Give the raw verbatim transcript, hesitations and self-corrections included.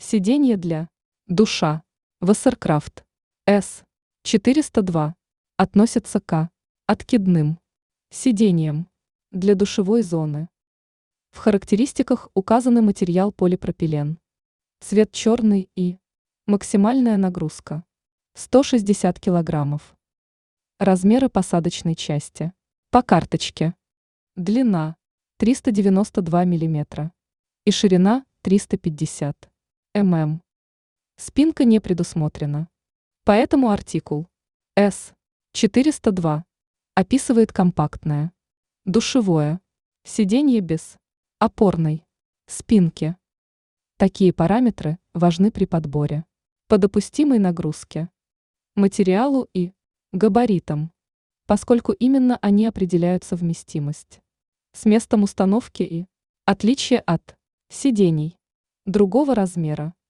Сиденье для душа Вассеркрафт эс четыреста два относится к откидным сиденьям для душевой зоны. В характеристиках указаны материал полипропилен, цвет черный и максимальная нагрузка сто шестьдесят килограммов. Размеры посадочной части по карточке: длина триста девяносто два миллиметра и ширина триста пятьдесят миллиметров. Спинка не предусмотрена, поэтому артикул эс четыреста два описывает компактное душевое сиденье без опорной спинки. Такие параметры важны при подборе по допустимой нагрузке, материалу и габаритам, поскольку именно они определяют совместимость с местом установки и отличие от сидений другого размера.